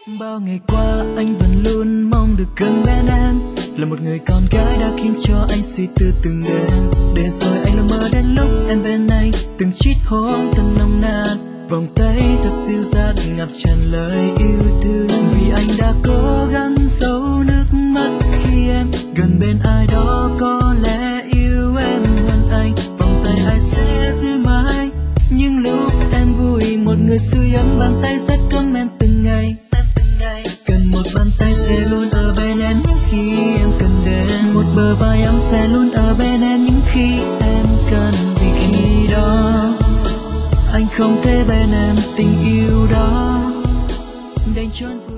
Bao ngày qua anh vẫn luôn mong được gần bên em, là một người con gái đã khiến cho anh suy tư từng đêm. Để rồi anh luôn mơ đến lúc em bên anh, từng chít hôn thật nồng nàn, vòng tay thật dịu dàng ngập tràn lời yêu thương. Vì anh đã cố gắng giấu nước mắt khi em gần bên ai đó có lẽ yêu em hơn anh. Vòng tay ai sẽ giữ mãi những lúc em vui, một người sưởi ấm bàn tay rất cấm em từng ngày. Cần một bàn tay sẽ luôn ở bên em những khi em cần đến, một bờ vai ấm sẽ luôn ở bên em những khi em cần. Vì khi đó anh không thể bên em tình yêu đó đành trọn